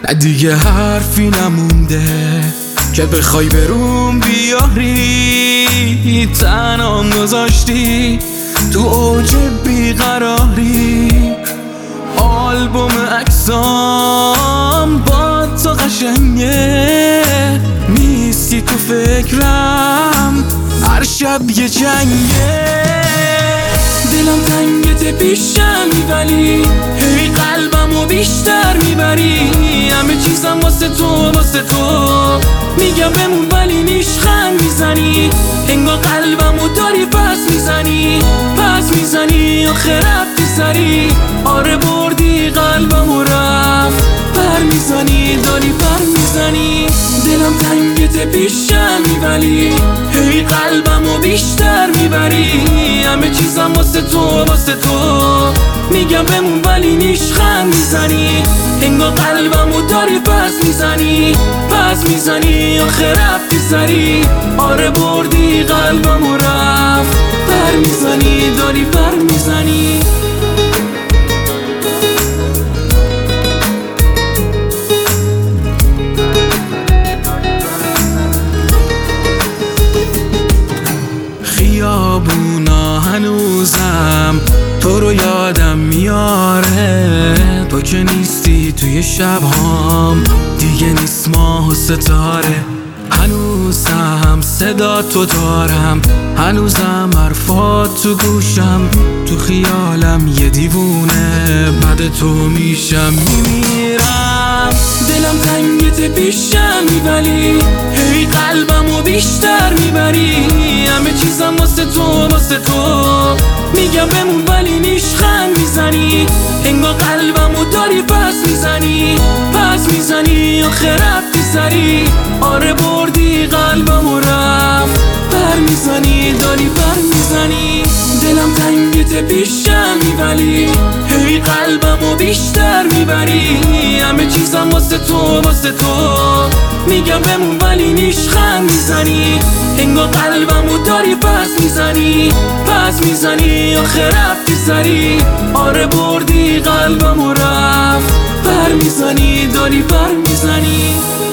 دیگه حرفی نمونده که بخوای بروم بیاری، تنام گذاشتی تو اوج بیقراری. آلبوم عکسام با تو قشنگه، نیستی تو فکرم هر شب یه جنگه. دلم تنگت پیشمی ولی هی قلبمو بیشتر میبری. همه چیزم واسه تو میگم بمون ولی نیشخند میزنی. انگار قلبمو داری پس میزنی آخه رفتی سری. آره بردی قلبمو رفت پر میزنی داری پر میزنی. دلم تنگت پیشمی ولی هی قلبمو بیشتر میبری. همه چیزم واسه تو میگم بمون ولی نیشخند میزنی. انگار قلبمو داری پس میزنی آخه رفتی سری. آره بردی قلبمو رفت پر میزنی داری پر میزنی. خیابونا هنوزم تو رو یادم میاره. تو که نیستی توی شبهام دیگه نیست ماه و ستاره. هنوزم صدا تو دارم، هنوزم حرفات تو گوشم. تو خیالم یه دیوونه بعد تو میشم میمیرم. دلم تنگت پیشمی ولی هی قلبمو بیشتر میبری. همه چیزم واسه تو میگم بمون ولی نیشخند میزنی. انگار قلبمو داری پس میزنی آخه رفتی سری. آره بردی قلبمو رفت پر میزنی داری پر میزنی. دلم تنگت پیشمی ولی هی قلبمو بیشتر میبری. همه چیزم واسه تو میگم بمون ولی نیشخند میزنی. انگار قلبمو داری پس میزنی آخه رفتی سری. آره بردی قلبمو رفت پر میزنی داری پر میزنی.